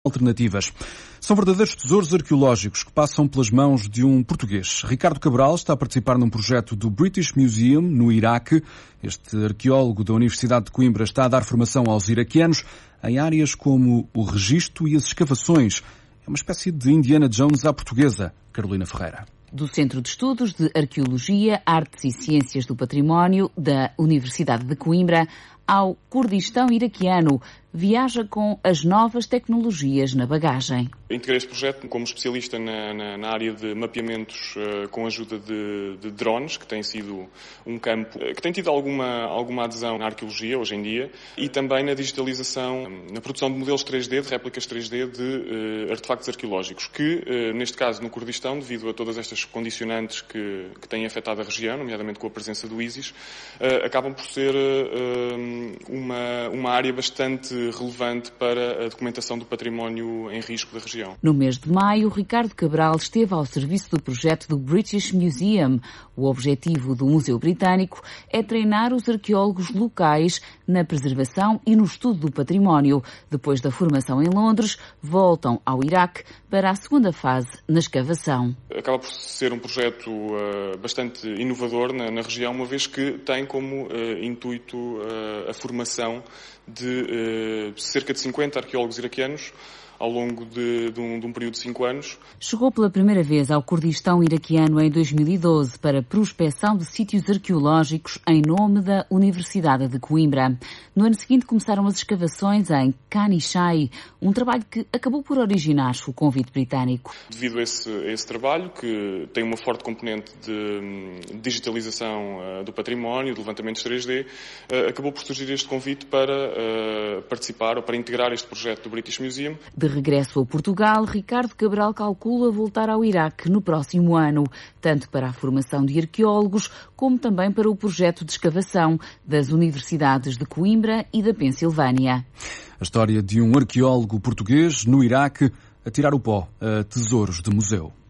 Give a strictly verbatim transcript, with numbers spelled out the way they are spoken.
alternativas. São verdadeiros tesouros arqueológicos que passam pelas mãos de um português. Ricardo Cabral está a participar num projeto do British Museum, no Iraque. Este arqueólogo da Universidade de Coimbra está a dar formação aos iraquianos em áreas como o registro e as escavações. É uma espécie de Indiana Jones à portuguesa. Carolina Ferreira. Do Centro de Estudos de Arqueologia, Artes e Ciências do Património da Universidade de Coimbra ao Kurdistão iraquiano, viaja com as novas tecnologias na bagagem. Integrei este projeto como especialista na, na, na área de mapeamentos uh, com a ajuda de, de drones, que tem sido um campo uh, que tem tido alguma, alguma adesão na arqueologia hoje em dia, e também na digitalização, na produção de modelos três D, de réplicas três D de uh, artefactos arqueológicos, que, uh, neste caso, no Kurdistão, devido a todas estas condicionantes que, que têm afetado a região, nomeadamente com a presença do ISIS, uh, acabam por ser uh, uma, uma área bastante relevante para a documentação do património em risco da região. No mês de maio, Ricardo Cabral esteve ao serviço do projeto do British Museum. O objetivo do Museu Britânico é treinar os arqueólogos locais na preservação e no estudo do património. Depois da formação em Londres, voltam ao Iraque para a segunda fase na escavação. Acaba por ser um projeto uh, bastante inovador na, na região, uma vez que tem como uh, intuito uh, a formação de uh, cerca de cinquenta arqueólogos iraquianos ao longo de, de, um, de um período de cinco anos. Chegou pela primeira vez ao Kurdistão iraquiano em dois mil e doze para prospeção de sítios arqueológicos em nome da Universidade de Coimbra. No ano seguinte começaram as escavações em Kanishai, um trabalho que acabou por originar o convite britânico. Devido a esse, a esse trabalho, que tem uma forte componente de digitalização uh, do património, de levantamentos três D, uh, acabou por surgir este convite para uh, participar ou para integrar este projeto do British Museum. De regresso a Portugal, Ricardo Cabral calcula voltar ao Iraque no próximo ano, tanto para a formação de arqueólogos, como também para o projeto de escavação das universidades de Coimbra e da Pensilvânia. A história de um arqueólogo português no Iraque a tirar o pó a tesouros de museu.